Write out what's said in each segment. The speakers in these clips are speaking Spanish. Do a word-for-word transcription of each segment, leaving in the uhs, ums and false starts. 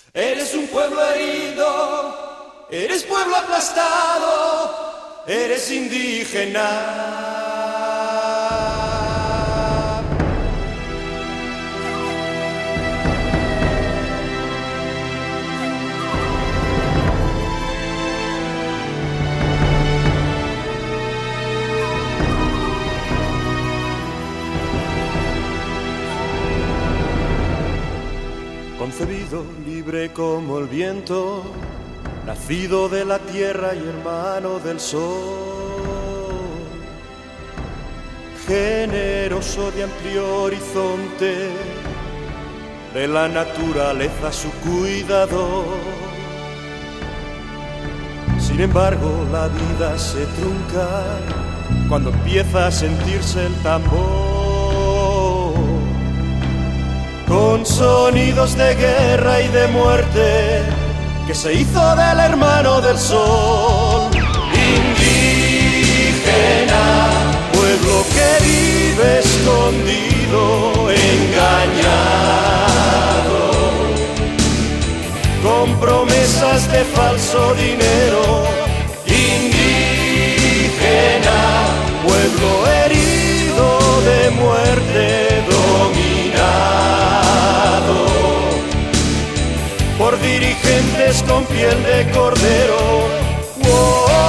Eres un pueblo herido, eres pueblo aplastado, eres indígena. Concebido libre como el viento, nacido de la tierra y hermano del sol, generoso de amplio horizonte, de la naturaleza su cuidador. Sin embargo, la vida se trunca cuando empieza a sentirse el tambor, con sonidos de guerra y de muerte, que se hizo del hermano del sol. Indígena, pueblo que vive escondido, engañado, con promesas de falso dinero. Indígena, pueblo herido de muerte, dominado por dirigentes con piel de cordero. Oh, oh,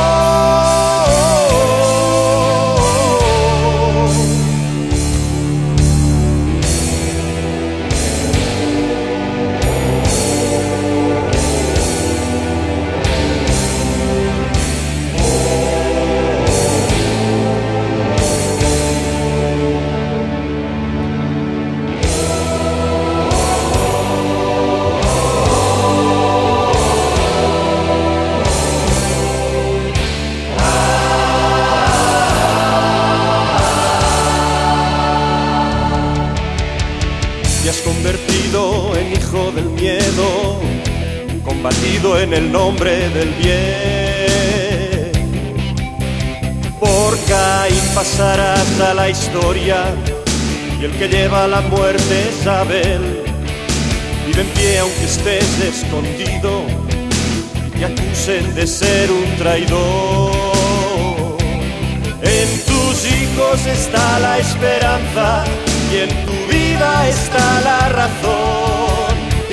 te has convertido en hijo del miedo, combatido en el nombre del bien. Por Caín pasarás a la historia, y el que lleva la muerte es Abel. Vive en pie aunque estés escondido, y te acusen de ser un traidor. En tus hijos está la esperanza, y en tu vida está la razón.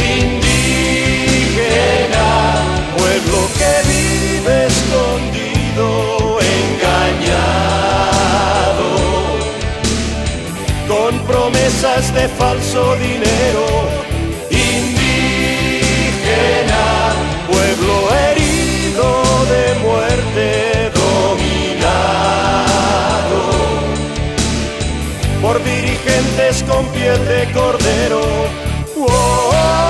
Indígena, pueblo que vive escondido, engañado, con promesas de falso dinero. Indígena, pueblo herido de muerte, dominado por dirigentes con piel de cordero. Oh, oh,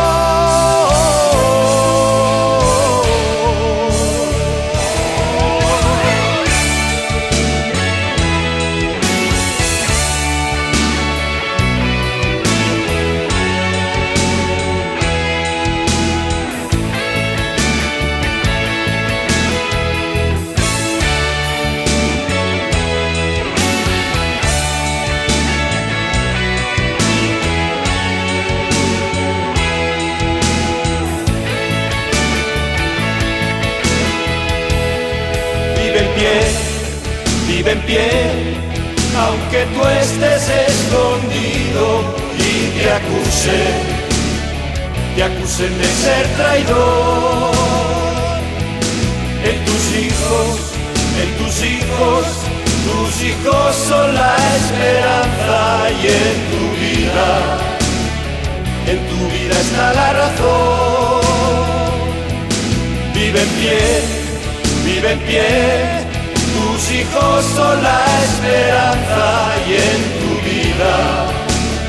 vive en pie, aunque tú estés escondido y te acusen, te acusen de ser traidor. En tus hijos, en tus hijos, tus hijos son la esperanza, y en tu vida, en tu vida está la razón. Vive en pie, vive en pie, tus hijos son la esperanza, y en tu vida,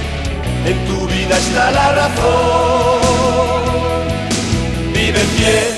en tu vida está la razón. Vive en pie.